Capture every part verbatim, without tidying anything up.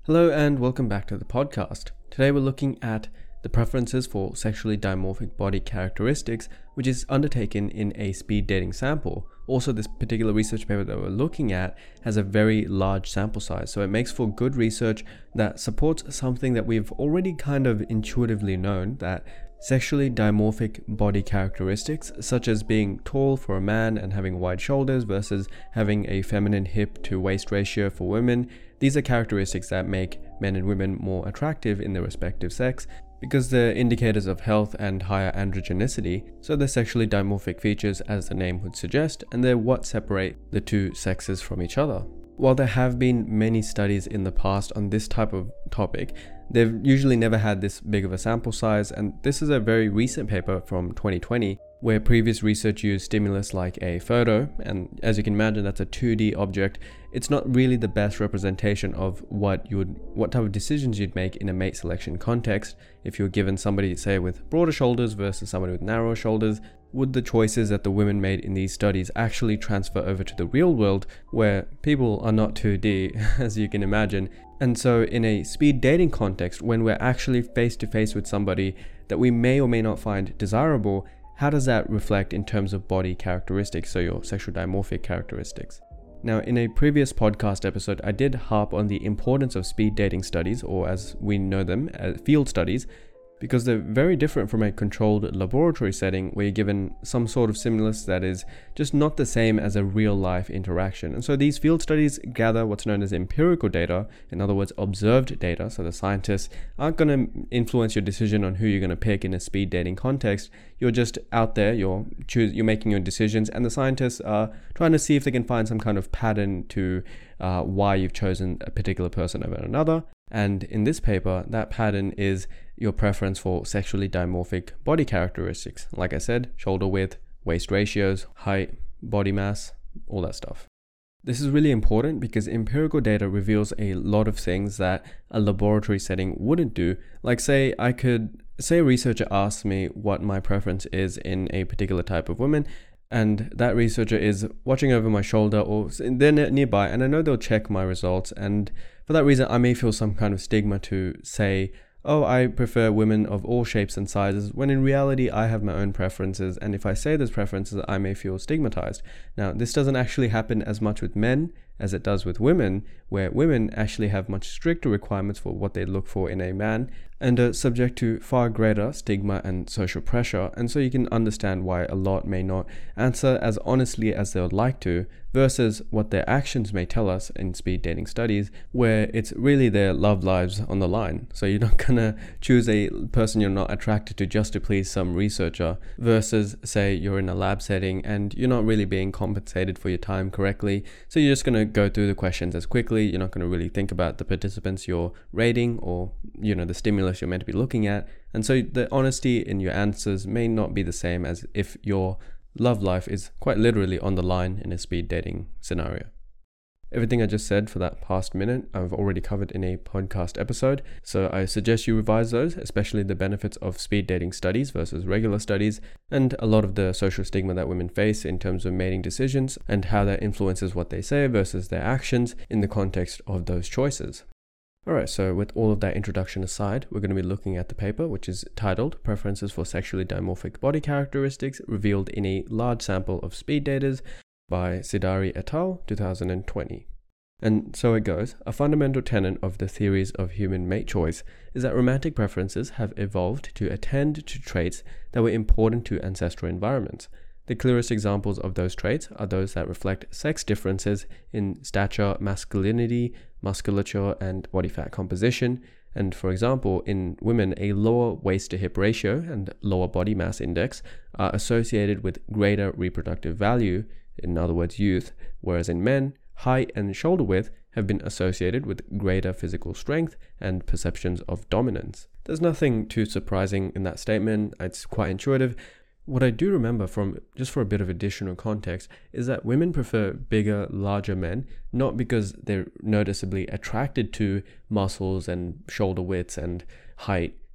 Hello and welcome back to the podcast. Today we're looking at the preferences for sexually dimorphic body characteristics, which is undertaken in a speed dating sample. Also, this particular research paper that we're looking at has a very large sample size, so it makes for good research that supports something that we've already kind of intuitively known, that sexually dimorphic body characteristics, such as being tall for a man and having wide shoulders versus having a feminine hip to waist ratio for women, these are characteristics that make men and women more attractive in their respective sex because they're indicators of health and higher androgenicity, so they're sexually dimorphic features as the name would suggest, and they're what separate the two sexes from each other. While there have been many studies in the past on this type of topic, they've usually never had this big of a sample size, and this is a very recent paper from twenty twenty where previous research used stimulus like a photo, and as you can imagine, that's a two D object. It's not really the best representation of what you would, what type of decisions you'd make in a mate selection context. If you're given somebody, say, with broader shoulders versus somebody with narrower shoulders, would the choices that the women made in these studies actually transfer over to the real world where people are not two D, as you can imagine? And so in a speed dating context, when we're actually face to face with somebody that we may or may not find desirable, how does that reflect in terms of body characteristics, so your sexual dimorphic characteristics? Now, in a previous podcast episode, I did harp on the importance of speed dating studies, or as we know them, uh, field studies, because they're very different from a controlled laboratory setting where you're given some sort of stimulus that is just not the same as a real life interaction. And so these field studies gather what's known as empirical data, in other words, observed data. So the scientists aren't going to influence your decision on who you're going to pick in a speed dating context. You're just out there, you're choose, you're making your decisions, and the scientists are trying to see if they can find some kind of pattern to uh, why you've chosen a particular person over another. And in this paper, that pattern is your preference for sexually dimorphic body characteristics. Like I said, shoulder width, waist ratios, height, body mass, all that stuff. This is really important because empirical data reveals a lot of things that a laboratory setting wouldn't do. Like say I could, say a researcher asks me what my preference is in a particular type of woman, and that researcher is watching over my shoulder or they're nearby, and I know they'll check my results, and for that reason I may feel some kind of stigma to say, oh, I prefer women of all shapes and sizes, when in reality I have my own preferences, and if I say those preferences I may feel stigmatized. Now, this doesn't actually happen as much with men as it does with women, where women actually have much stricter requirements for what they look for in a man and are subject to far greater stigma and social pressure, and so you can understand why a lot may not answer as honestly as they would like to, versus what their actions may tell us in speed dating studies, where it's really their love lives on the line. So you're not gonna choose a person you're not attracted to just to please some researcher, versus say you're in a lab setting and you're not really being compensated for your time correctly, so you're just gonna go through the questions as quickly. You're not gonna really think about the participants you're rating or, you know, the stimulus you're meant to be looking at, and so the honesty in your answers may not be the same as if your love life is quite literally on the line in a speed dating scenario. Everything I just said for that past minute, I've already covered in a podcast episode, so I suggest you revise those, especially the benefits of speed dating studies versus regular studies, and a lot of the social stigma that women face in terms of mating decisions, and how that influences what they say versus their actions in the context of those choices. Alright, so with all of that introduction aside, we're going to be looking at the paper, which is titled Preferences for Sexually Dimorphic Body Characteristics Revealed in a Large Sample of Speed Daters by Sidari et al., two thousand twenty. And so it goes. A fundamental tenet of the theories of human mate choice is that romantic preferences have evolved to attend to traits that were important to ancestral environments. The clearest examples of those traits are those that reflect sex differences in stature, masculinity, musculature, and body fat composition. And for example, in women, a lower waist to hip ratio and lower body mass index are associated with greater reproductive value, in other words, youth, whereas in men, height and shoulder width have been associated with greater physical strength and perceptions of dominance. There's nothing too surprising in that statement. It's quite intuitive. What I do remember, from just for a bit of additional context, is that women prefer bigger, larger men, not because they're noticeably attracted to muscles and shoulder widths and height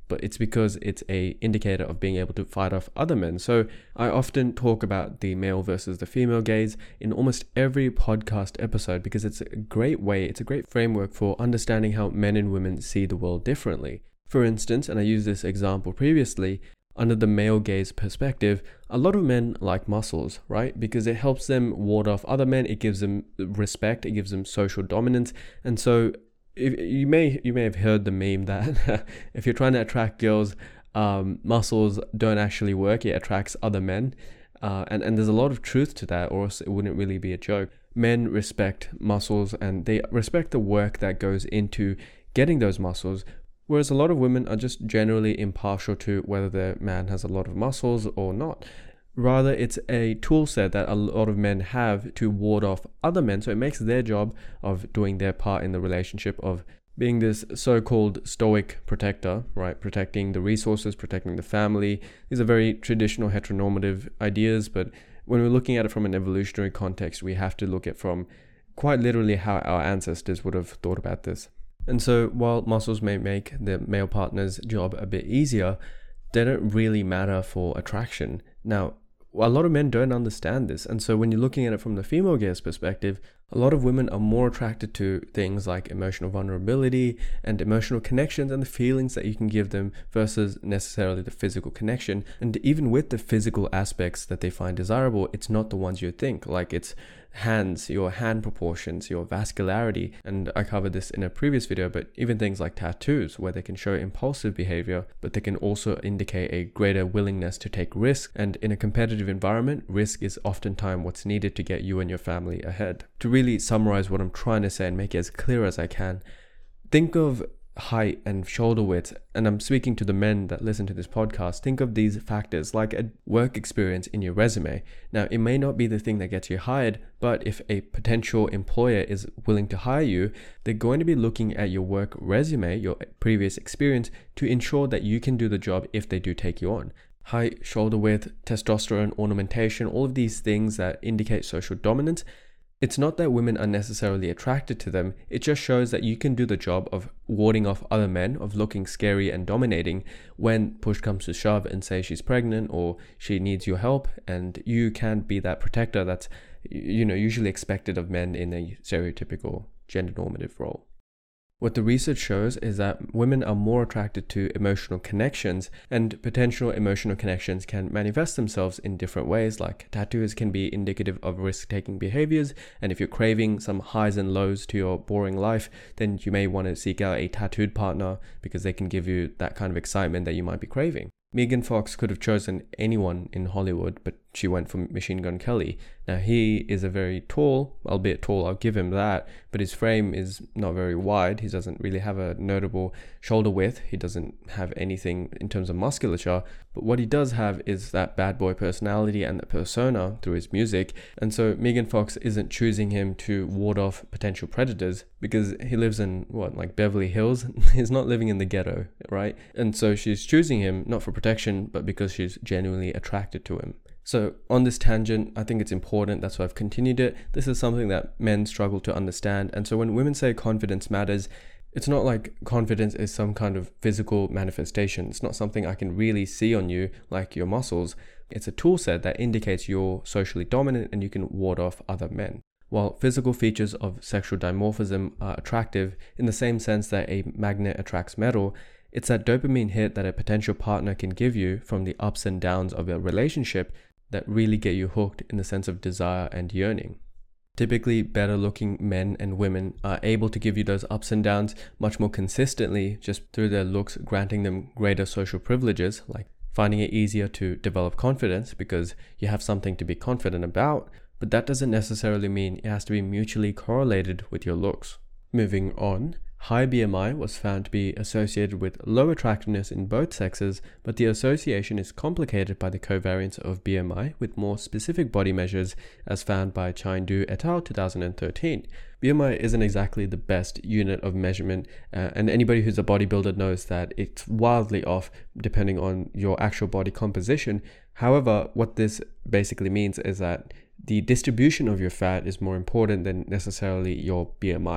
but it's because it's a indicator of being able to fight off other men. So I often talk about the male versus the female gaze in almost every podcast episode because it's a great way, it's a great framework for understanding how men and women see the world differently. For instance, and I used this example previously, under the male gaze perspective, a lot of men like muscles, right? Because it helps them ward off other men, it gives them respect, it gives them social dominance. And so if you may you may have heard the meme that if you're trying to attract girls, um, muscles don't actually work, it attracts other men. Uh, and, and there's a lot of truth to that, or else it wouldn't really be a joke. Men respect muscles and they respect the work that goes into getting those muscles, whereas a lot of women are just generally impartial to whether their man has a lot of muscles or not. Rather, it's a tool set that a lot of men have to ward off other men, so it makes their job of doing their part in the relationship of being this so-called stoic protector, right? Protecting the resources, protecting the family. These are very traditional heteronormative ideas, but when we're looking at it from an evolutionary context, we have to look at from quite literally how our ancestors would have thought about this. And so while muscles may make the male partner's job a bit easier, they don't really matter for attraction. Now, a lot of men don't understand this. And so when you're looking at it from the female gaze perspective, a lot of women are more attracted to things like emotional vulnerability and emotional connections and the feelings that you can give them versus necessarily the physical connection. And even with the physical aspects that they find desirable, it's not the ones you think. Like it's hands, your hand proportions, your vascularity. And I covered this in a previous video, but even things like tattoos where they can show impulsive behavior, but they can also indicate a greater willingness to take risk. And in a competitive environment, risk is oftentimes what's needed to get you and your family ahead. To really summarize what I'm trying to say and make it as clear as I can, think of height and shoulder width, and I'm speaking to the men that listen to this podcast. Think of these factors like a work experience in your resume. Now, it may not be the thing that gets you hired, but if a potential employer is willing to hire you, they're going to be looking at your work resume, your previous experience, to ensure that you can do the job if they do take you on. Height, shoulder width, testosterone, ornamentation, all of these things that indicate social dominance. It's not that women are necessarily attracted to them, it just shows that you can do the job of warding off other men, of looking scary and dominating when push comes to shove and say she's pregnant or she needs your help, and you can be that protector that's, you know, usually expected of men in a stereotypical gender normative role. What the research shows is that women are more attracted to emotional connections, and potential emotional connections can manifest themselves in different ways. Like tattoos can be indicative of risk-taking behaviors, and if you're craving some highs and lows to your boring life, then you may want to seek out a tattooed partner because they can give you that kind of excitement that you might be craving. Megan Fox could have chosen anyone in Hollywood, but she went for Machine Gun Kelly. Now, he is a very tall, albeit tall, I'll give him that, but his frame is not very wide. He doesn't really have a notable shoulder width. He doesn't have anything in terms of musculature, but what he does have is that bad boy personality and the persona through his music. And so Megan Fox isn't choosing him to ward off potential predators because he lives in, what, like Beverly Hills? He's not living in the ghetto, right? And so she's choosing him not for protection, but because she's genuinely attracted to him. So on this tangent, I think it's important, that's why I've continued it. This is something that men struggle to understand. And so when women say confidence matters, it's not like confidence is some kind of physical manifestation. It's not something I can really see on you, like your muscles. It's a tool set that indicates you're socially dominant and you can ward off other men. While physical features of sexual dimorphism are attractive in the same sense that a magnet attracts metal, it's that dopamine hit that a potential partner can give you from the ups and downs of a relationship that really get you hooked in the sense of desire and yearning. Typically, better looking men and women are able to give you those ups and downs much more consistently just through their looks, granting them greater social privileges, like finding it easier to develop confidence because you have something to be confident about, but that doesn't necessarily mean it has to be mutually correlated with your looks. Moving on, high B M I was found to be associated with low attractiveness in both sexes, but the association is complicated by the covariance of B M I with more specific body measures as found by Chaindu et al. two thousand thirteen. B M I isn't exactly the best unit of measurement, uh, and anybody who's a bodybuilder knows that it's wildly off depending on your actual body composition. However, what this basically means is that the distribution of your fat is more important than necessarily your B M I.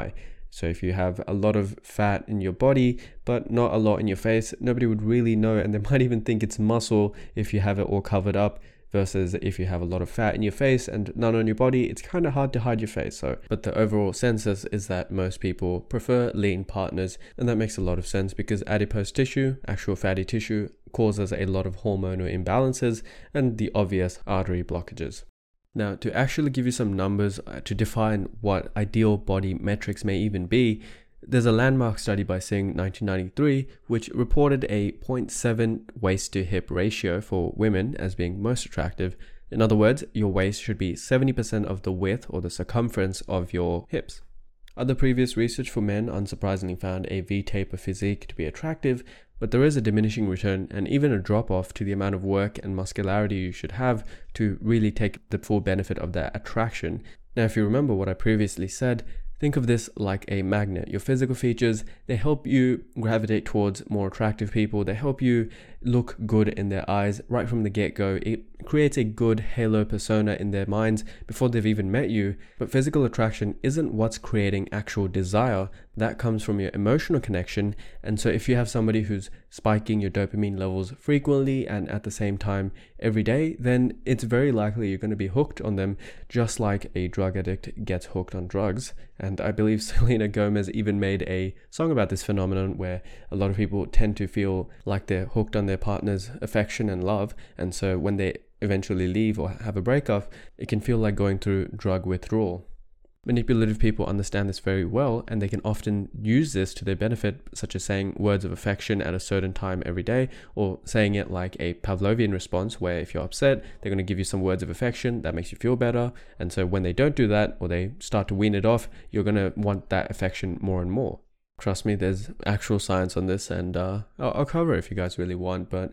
So if you have a lot of fat in your body, but not a lot in your face, nobody would really know, and they might even think it's muscle if you have it all covered up. Versus if you have a lot of fat in your face and none on your body, it's kind of hard to hide your face. So, but the overall census is that most people prefer lean partners, and that makes a lot of sense because adipose tissue, actual fatty tissue, causes a lot of hormonal imbalances and the obvious artery blockages. Now, to actually give you some numbers to define what ideal body metrics may even be, there's a landmark study by Singh nineteen ninety-three which reported a zero point seven waist to hip ratio for women as being most attractive. In other words, your waist should be seventy percent of the width or the circumference of your hips. Other previous research for men unsurprisingly found a V-taper physique to be attractive, but there is a diminishing return and even a drop-off to the amount of work and muscularity you should have to really take the full benefit of that attraction. Now, if you remember what I previously said, think of this like a magnet. Your physical features, they help you gravitate towards more attractive people. They help you look good in their eyes right from the get-go. It creates a good halo persona in their minds before they've even met you. But physical attraction isn't what's creating actual desire. That comes from your emotional connection. And so if you have somebody who's spiking your dopamine levels frequently and at the same time every day, then it's very likely you're going to be hooked on them, just like a drug addict gets hooked on drugs. And I believe Selena Gomez even made a song about this phenomenon where a lot of people tend to feel like they're hooked on their partner's affection and love. And so when they eventually leave or have a breakup, it can feel like going through drug withdrawal. Manipulative people understand this very well, and they can often use this to their benefit, such as saying words of affection at a certain time every day, or saying it like a Pavlovian response, where if you're upset, they're going to give you some words of affection that makes you feel better. And so when they don't do that, or they start to wean it off, you're going to want that affection more and more. Trust me, there's actual science on this, and uh, I'll, I'll cover it if you guys really want, but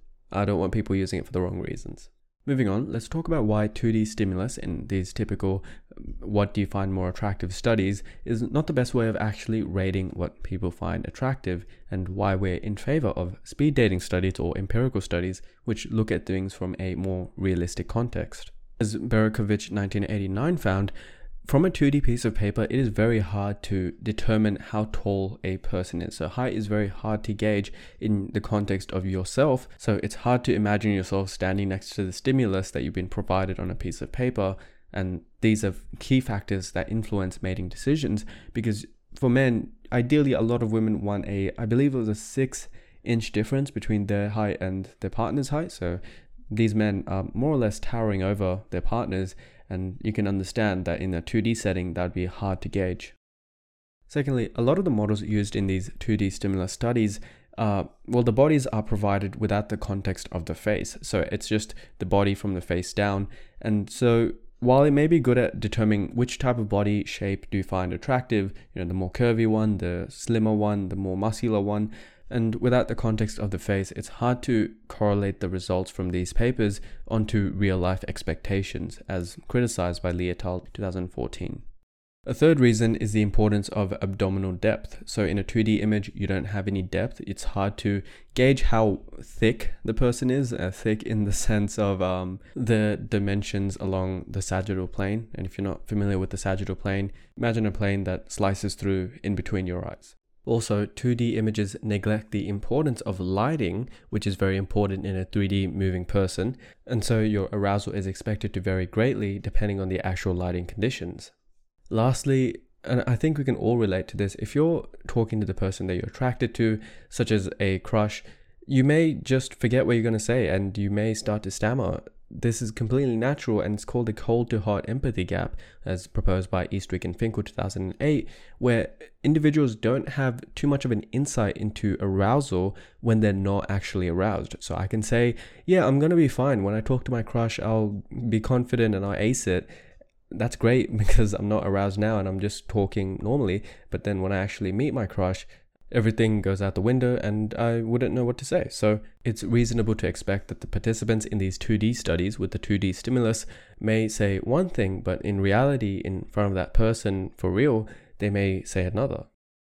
I don't want people using it for the wrong reasons. Moving on, let's talk about why two D stimulus in these typical what do you find more attractive studies is not the best way of actually rating what people find attractive, and why we're in favor of speed dating studies or empirical studies which look at things from a more realistic context. As Berkovich nineteen eighty-nine found, from a two D piece of paper, it is very hard to determine how tall a person is. So height is very hard to gauge in the context of yourself. So it's hard to imagine yourself standing next to the stimulus that you've been provided on a piece of paper. And these are key factors that influence mating decisions, because for men, ideally a lot of women want a, I believe it was a six inch difference between their height and their partner's height. So these men are more or less towering over their partners, and you can understand that in a two D setting that would be hard to gauge. Secondly, a lot of the models used in these two D stimulus studies, uh, well, the bodies are provided without the context of the face. So it's just the body from the face down. And so while it may be good at determining which type of body shape do you find attractive, you know, the more curvy one, the slimmer one, the more muscular one, and without the context of the face, it's hard to correlate the results from these papers onto real-life expectations, as criticized by Lee et al. twenty fourteen. A third reason is the importance of abdominal depth. So in a two D image, you don't have any depth. It's hard to gauge how thick the person is, uh, thick in the sense of um, the dimensions along the sagittal plane. And if you're not familiar with the sagittal plane, imagine a plane that slices through in between your eyes. Also, two D images neglect the importance of lighting, which is very important in a three D moving person, and so your arousal is expected to vary greatly depending on the actual lighting conditions. Lastly, and I think we can all relate to this, if you're talking to the person that you're attracted to, such as a crush, you may just forget what you're going to say and you may start to stammer. This is completely natural, and it's called the cold to hot empathy gap, as proposed by Eastwick and Finkel two thousand eight, where individuals don't have too much of an insight into arousal when they're not actually aroused. So I can say, yeah, I'm going to be fine. When I talk to my crush, I'll be confident and I'll ace it. That's great because I'm not aroused now and I'm just talking normally. But then when I actually meet my crush, everything goes out the window and I wouldn't know what to say. So it's reasonable to expect that the participants in these two D studies with the two D stimulus may say one thing, but in reality, in front of that person for real, they may say another.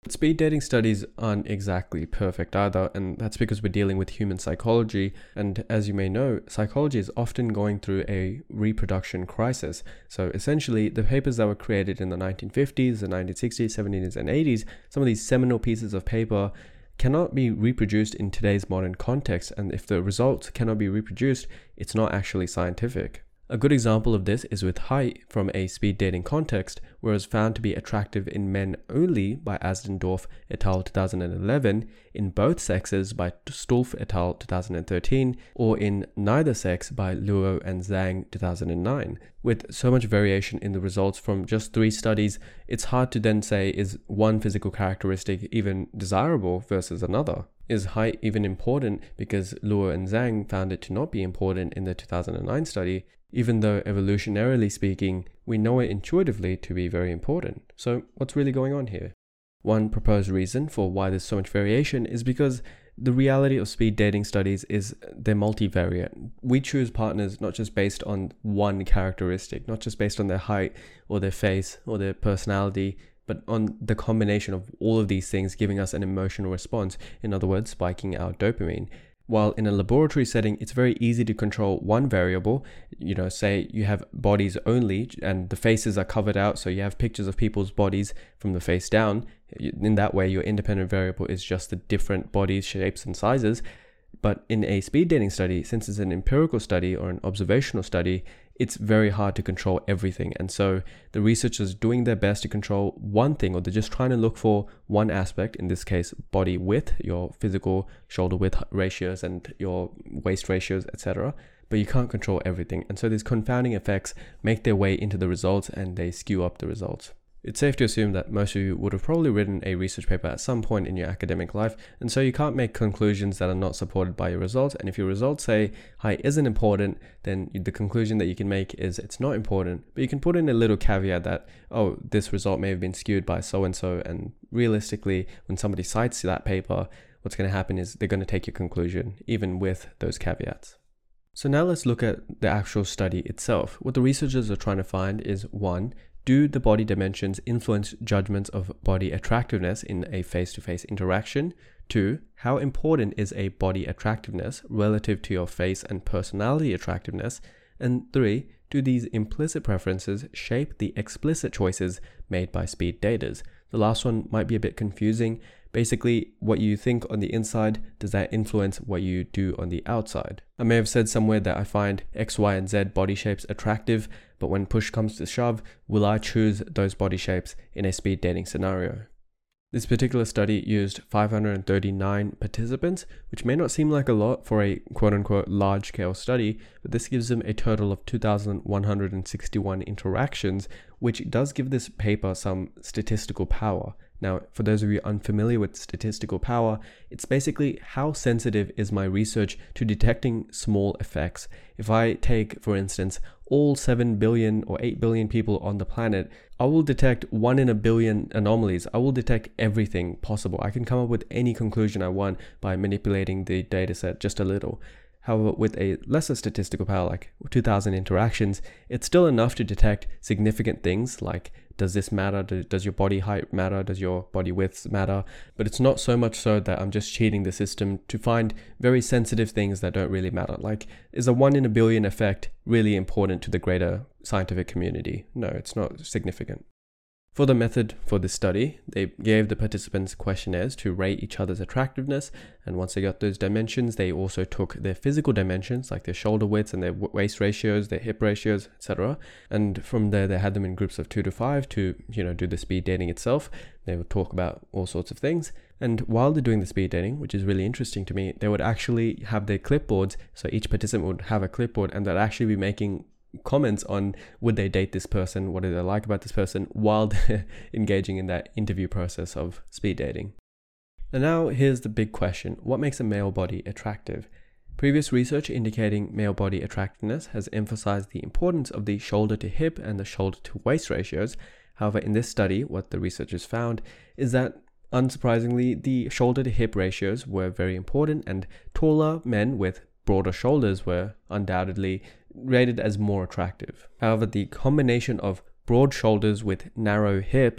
Speed dating studies aren't exactly perfect either, and that's because we're dealing with human psychology, and as you may know, psychology is often going through a reproduction crisis. So essentially, the papers that were created in the nineteen fifties, the nineteen sixties, seventies, and eighties, some of these seminal pieces of paper cannot be reproduced in today's modern context, and if the results cannot be reproduced, it's not actually scientific. A good example of this is with height from a speed dating context, where it was found to be attractive in men only by Asdendorf et al. two thousand eleven, in both sexes by Stulf et al. two thousand thirteen, or in neither sex by Luo and Zhang two thousand nine. With so much variation in the results from just three studies, it's hard to then say is one physical characteristic even desirable versus another. Is height even important because Luo and Zhang found it to not be important in the two thousand nine study, even though evolutionarily speaking, we know it intuitively to be very important. So what's really going on here? One proposed reason for why there's so much variation is because the reality of speed dating studies is they're multivariate. We choose partners not just based on one characteristic, not just based on their height or their face or their personality, but on the combination of all of these things giving us an emotional response, in other words, spiking our dopamine. While in a laboratory setting, it's very easy to control one variable. You know, say you have bodies only and the faces are covered out, so you have pictures of people's bodies from the face down. In that way, your independent variable is just the different bodies, shapes, and sizes. But in a speed dating study, since it's an empirical study or an observational study, it's very hard to control everything. And so the researchers doing their best to control one thing, or they're just trying to look for one aspect, in this case, body width, your physical shoulder width ratios and your waist ratios, et cetera. But you can't control everything. And so these confounding effects make their way into the results and they skew up the results. It's safe to assume that most of you would have probably written a research paper at some point in your academic life, and so you can't make conclusions that are not supported by your results. And if your results say height isn't important, then the conclusion that you can make is it's not important, but you can put in a little caveat that, oh, this result may have been skewed by so-and-so, and realistically, when somebody cites that paper, what's going to happen is they're going to take your conclusion, even with those caveats. So now let's look at the actual study itself. What the researchers are trying to find is, one, do the body dimensions influence judgments of body attractiveness in a face-to-face interaction? Two, how important is a body attractiveness relative to your face and personality attractiveness? And three, do these implicit preferences shape the explicit choices made by speed daters? The last one might be a bit confusing. Basically, what you think on the inside, does that influence what you do on the outside? I may have said somewhere that I find X, Y, and Z body shapes attractive, but when push comes to shove, will I choose those body shapes in a speed dating scenario? This particular study used five hundred thirty-nine participants, which may not seem like a lot for a quote-unquote large-scale study, but this gives them a total of two thousand one hundred sixty-one interactions, which does give this paper some statistical power. Now, for those of you unfamiliar with statistical power, it's basically how sensitive is my research to detecting small effects. If I take, for instance, all seven billion or eight billion people on the planet, I will detect one in a billion anomalies. I will detect everything possible. I can come up with any conclusion I want by manipulating the dataset just a little. However, with a lesser statistical power, like two thousand interactions, it's still enough to detect significant things like, does this matter? Does your body height matter? Does your body width matter? But it's not so much so that I'm just cheating the system to find very sensitive things that don't really matter. Like, is a one in a billion effect really important to the greater scientific community? No, it's not significant. For the method for this study, they gave the participants questionnaires to rate each other's attractiveness, and once they got those dimensions, they also took their physical dimensions like their shoulder widths and their waist ratios, their hip ratios, et cetera. And from there, they had them in groups of two to five to, you know, do the speed dating itself. They would talk about all sorts of things. And while they're doing the speed dating, which is really interesting to me, they would actually have their clipboards. So each participant would have a clipboard, and they'd actually be making comments on would they date this person, what do they like about this person, while they're engaging in that interview process of speed dating. And now here's the big question: what makes a male body attractive? Previous research indicating male body attractiveness has emphasized the importance of the shoulder to hip and the shoulder to waist ratios. However, in this study, what the researchers found is that, unsurprisingly, the shoulder to hip ratios were very important, and taller men with broader shoulders were undoubtedly rated as more attractive. However, the combination of broad shoulders with narrow hips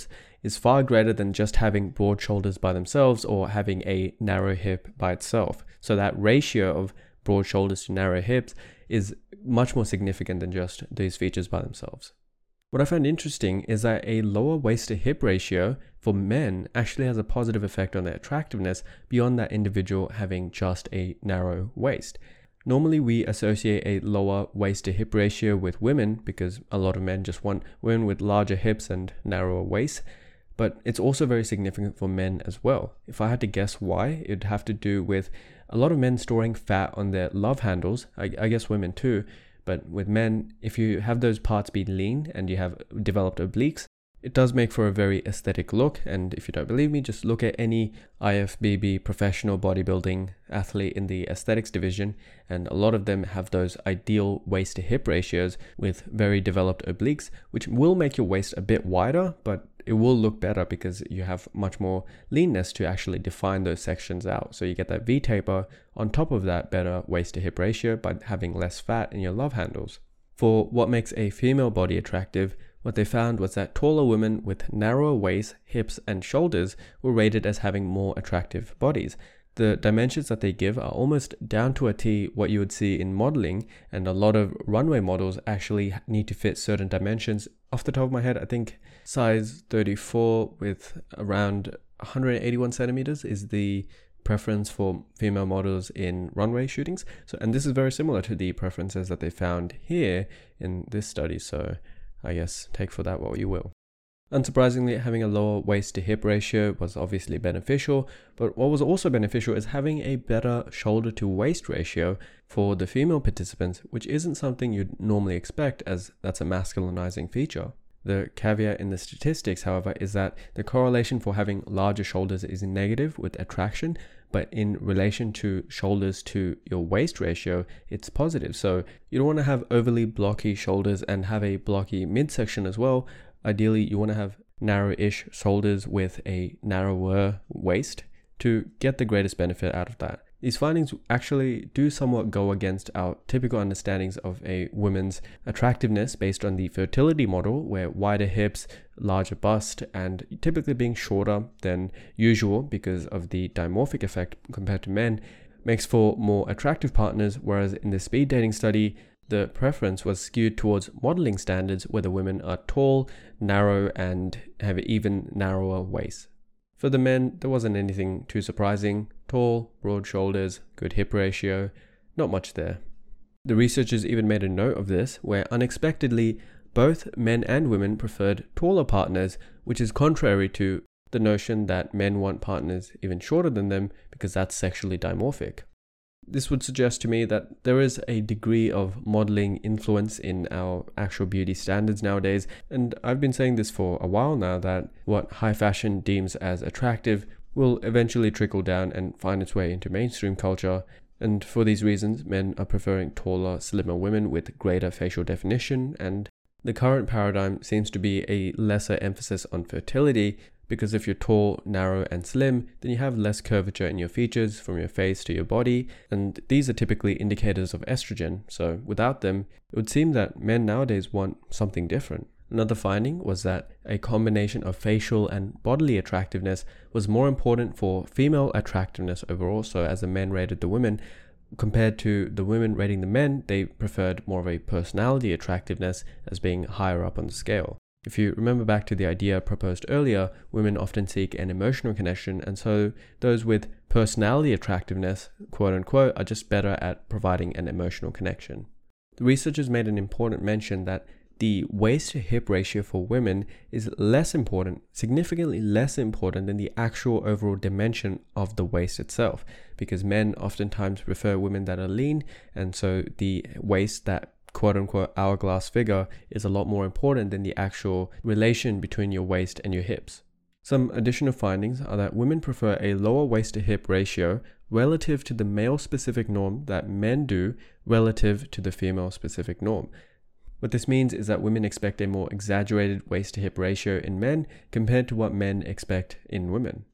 is far greater than just having broad shoulders by themselves or having a narrow hip by itself. So that ratio of broad shoulders to narrow hips is much more significant than just these features by themselves. What I found interesting is that a lower waist to hip ratio for men actually has a positive effect on their attractiveness beyond that individual having just a narrow waist. Normally we associate a lower waist to hip ratio with women because a lot of men just want women with larger hips and narrower waists, but it's also very significant for men as well. If I had to guess why, it'd have to do with a lot of men storing fat on their love handles, I, I guess women too, but with men, if you have those parts be lean and you have developed obliques, it does make for a very aesthetic look. And if you don't believe me, just look at any I F B B professional bodybuilding athlete in the aesthetics division, and a lot of them have those ideal waist to hip ratios with very developed obliques, which will make your waist a bit wider, but it will look better because you have much more leanness to actually define those sections out. So you get that V-taper on top of that better waist to hip ratio by having less fat in your love handles. For what makes a female body attractive, what they found was that taller women with narrower waists, hips, and shoulders were rated as having more attractive bodies. The dimensions that they give are almost down to a T what you would see in modeling, and a lot of runway models actually need to fit certain dimensions. Off the top of my head, I think size thirty-four with around one hundred eighty-one centimeters is the preference for female models in runway shootings. So, and this is very similar to the preferences that they found here in this study. So I guess take for that what you will. Unsurprisingly, having a lower waist to hip ratio was obviously beneficial, but what was also beneficial is having a better shoulder to waist ratio for the female participants, which isn't something you'd normally expect, as that's a masculinizing feature. The caveat in the statistics, however, is that the correlation for having larger shoulders is negative with attraction, but in relation to shoulders to your waist ratio, it's positive. So you don't want to have overly blocky shoulders and have a blocky midsection as well. Ideally, you want to have narrow-ish shoulders with a narrower waist to get the greatest benefit out of that. These findings actually do somewhat go against our typical understandings of a woman's attractiveness based on the fertility model, where wider hips, larger bust, and typically being shorter than usual because of the dimorphic effect compared to men makes for more attractive partners, whereas in the speed dating study, the preference was skewed towards modeling standards where the women are tall, narrow, and have even narrower waists. For the men, there wasn't anything too surprising. Tall, broad shoulders, good hip ratio, not much there. The researchers even made a note of this, where unexpectedly, both men and women preferred taller partners, which is contrary to the notion that men want partners even shorter than them because that's sexually dimorphic. This would suggest to me that there is a degree of modeling influence in our actual beauty standards nowadays, and I've been saying this for a while now, that what high fashion deems as attractive will eventually trickle down and find its way into mainstream culture, and for these reasons, men are preferring taller, slimmer women with greater facial definition, and the current paradigm seems to be a lesser emphasis on fertility, because if you're tall, narrow, and slim, then you have less curvature in your features from your face to your body, and these are typically indicators of estrogen, so without them, it would seem that men nowadays want something different. Another finding was that a combination of facial and bodily attractiveness was more important for female attractiveness overall, so as the men rated the women, compared to the women rating the men, they preferred more of a personality attractiveness as being higher up on the scale. If you remember back to the idea proposed earlier, women often seek an emotional connection, and so those with personality attractiveness, quote unquote, are just better at providing an emotional connection. The researchers made an important mention that the waist to hip ratio for women is less important, significantly less important than the actual overall dimension of the waist itself, because men oftentimes prefer women that are lean, and so the waist, that quote-unquote hourglass figure, is a lot more important than the actual relation between your waist and your hips. Some additional findings are that women prefer a lower waist to hip ratio relative to the male-specific norm that men do relative to the female-specific norm. What this means is that women expect a more exaggerated waist to hip ratio in men compared to what men expect in women.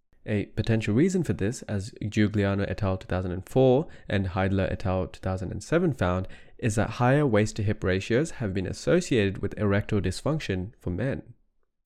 A potential reason for this, as Giuliano et al. two thousand four and Heidler et al. two thousand seven found, is that higher waist to hip ratios have been associated with erectile dysfunction for men.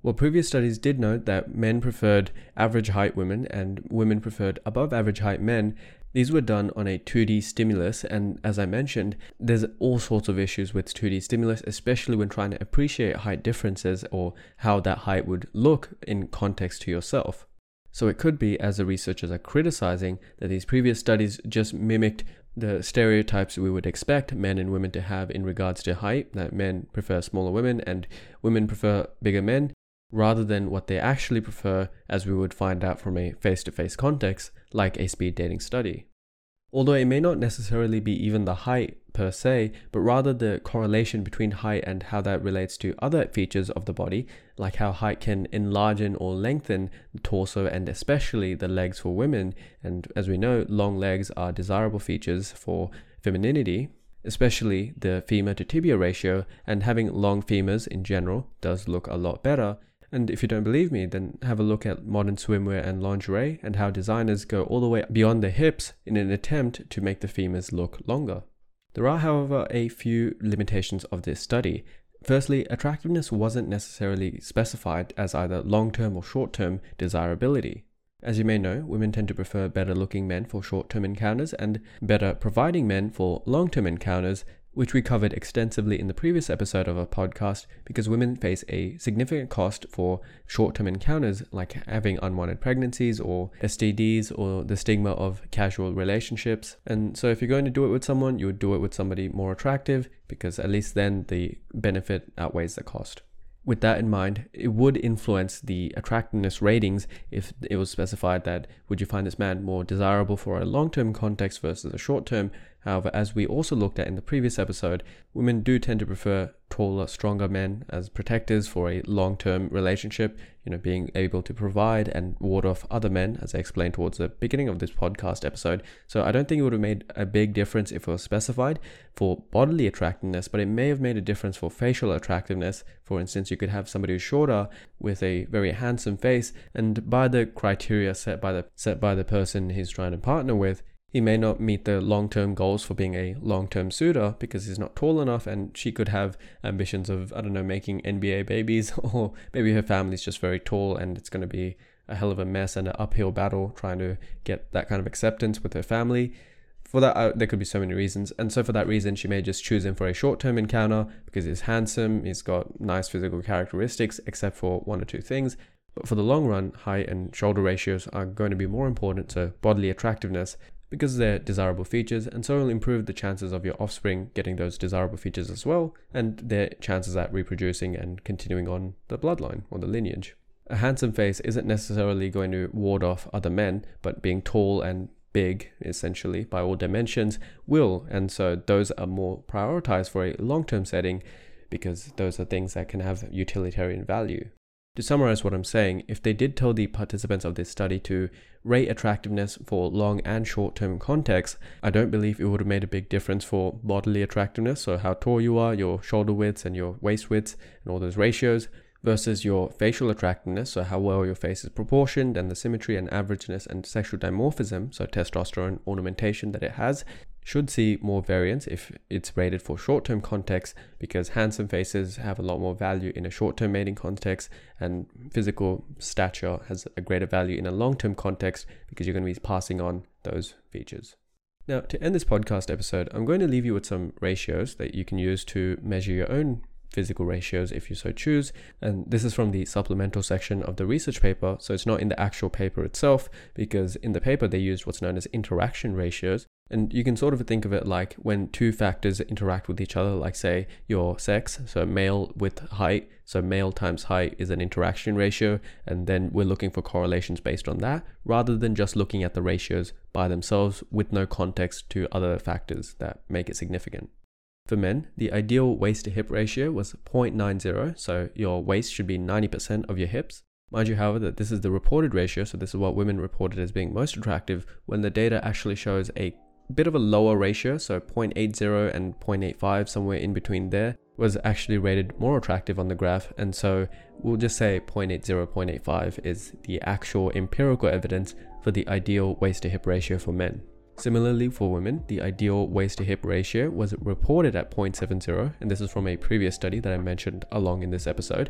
Well, previous studies did note that men preferred average height women and women preferred above average height men. These were done on a two D stimulus, and as I mentioned, there's all sorts of issues with two D stimulus, especially when trying to appreciate height differences or how that height would look in context to yourself. So it could be, as the researchers are criticizing, that these previous studies just mimicked the stereotypes we would expect men and women to have in regards to height, that men prefer smaller women and women prefer bigger men, rather than what they actually prefer, as we would find out from a face-to-face context, like a speed dating study. Although it may not necessarily be even the height per se, but rather the correlation between height and how that relates to other features of the body, like how height can enlarge or lengthen the torso and especially the legs for women. And as we know, long legs are desirable features for femininity, especially the femur to tibia ratio, and having long femurs in general does look a lot better. And if you don't believe me, then have a look at modern swimwear and lingerie and how designers go all the way beyond the hips in an attempt to make the femurs look longer. There are, however, a few limitations of this study. Firstly, attractiveness wasn't necessarily specified as either long-term or short-term desirability. As you may know, women tend to prefer better-looking men for short-term encounters and better-providing men for long-term encounters, which we covered extensively in the previous episode of our podcast, because women face a significant cost for short-term encounters like having unwanted pregnancies or S T Ds or the stigma of casual relationships. And so if you're going to do it with someone, you would do it with somebody more attractive, because at least then the benefit outweighs the cost. With that in mind, it would influence the attractiveness ratings if it was specified that would you find this man more desirable for a long-term context versus a short-term. However, as we also looked at in the previous episode, women do tend to prefer taller, stronger men as protectors for a long-term relationship, you know, being able to provide and ward off other men, as I explained towards the beginning of this podcast episode. So I don't think it would have made a big difference if it was specified for bodily attractiveness, but it may have made a difference for facial attractiveness. For instance, you could have somebody who's shorter with a very handsome face, and by the criteria set by the set by the person he's trying to partner with, he may not meet the long-term goals for being a long-term suitor because he's not tall enough, and she could have ambitions of, I don't know, making N B A babies, or maybe her family's just very tall and it's going to be a hell of a mess and an uphill battle trying to get that kind of acceptance with her family. For that, uh, there could be so many reasons. And so for that reason, she may just choose him for a short-term encounter because he's handsome, he's got nice physical characteristics, except for one or two things. But for the long run, height and shoulder ratios are going to be more important to bodily attractiveness, because they're desirable features, and so will improve the chances of your offspring getting those desirable features as well, and their chances at reproducing and continuing on the bloodline or the lineage. A handsome face isn't necessarily going to ward off other men, but being tall and big, essentially, by all dimensions, will, and so those are more prioritized for a long-term setting, because those are things that can have utilitarian value. To summarize what I'm saying, if they did tell the participants of this study to rate attractiveness for long and short-term contexts, I don't believe it would have made a big difference for bodily attractiveness, so how tall you are, your shoulder widths and your waist widths and all those ratios, versus your facial attractiveness, so how well your face is proportioned and the symmetry and averageness and sexual dimorphism, so testosterone ornamentation that it has, should see more variance if it's rated for short-term context, because handsome faces have a lot more value in a short-term mating context, and physical stature has a greater value in a long-term context because you're going to be passing on those features. Now, to end this podcast episode, I'm going to leave you with some ratios that you can use to measure your own physical ratios if you so choose, and this is from the supplemental section of the research paper, so it's not in the actual paper itself, because in the paper they used what's known as interaction ratios. And you can sort of think of it like when two factors interact with each other, like say your sex, so male with height, so male times height is an interaction ratio, and then we're looking for correlations based on that, rather than just looking at the ratios by themselves with no context to other factors that make it significant. For men, the ideal waist to hip ratio was zero point nine zero, so your waist should be ninety percent of your hips. Mind you, however, that this is the reported ratio, so this is what women reported as being most attractive, when the data actually shows a bit of a lower ratio, so zero point eight zero and zero point eight five, somewhere in between there, was actually rated more attractive on the graph, and so we'll just say zero point eight zero, zero point eight five is the actual empirical evidence for the ideal waist to hip ratio for men. Similarly, for women, the ideal waist to hip ratio was reported at zero point seven zero, and this is from a previous study that I mentioned along in this episode.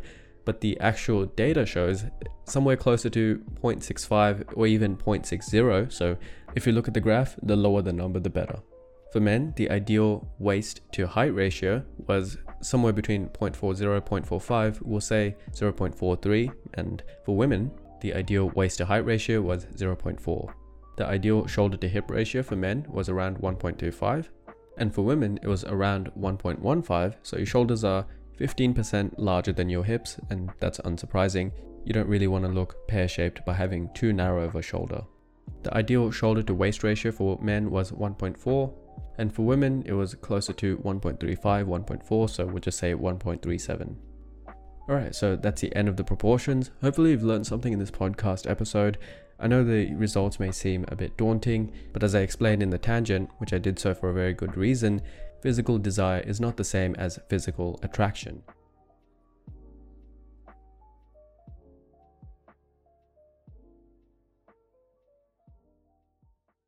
but the actual data shows somewhere closer to zero point six five or even zero point six zero. So if you look at the graph, the lower the number, the better. For men, the ideal waist to height ratio was somewhere between zero point four zero, zero point four five, we'll say zero point four three, and for women, the ideal waist to height ratio was zero point four. The ideal shoulder to hip ratio for men was around one point two five, and for women it was around one point one five, so your shoulders are fifteen percent larger than your hips, and that's unsurprising. You don't really want to look pear-shaped by having too narrow of a shoulder. The ideal shoulder to waist ratio for men was one point four, and for women it was closer to one point three five, one point four, so we'll just say one point three seven. Alright, so that's the end of the proportions. Hopefully you've learned something in this podcast episode. I know the results may seem a bit daunting, but as I explained in the tangent, which I did so for a very good reason, physical desire is not the same as physical attraction.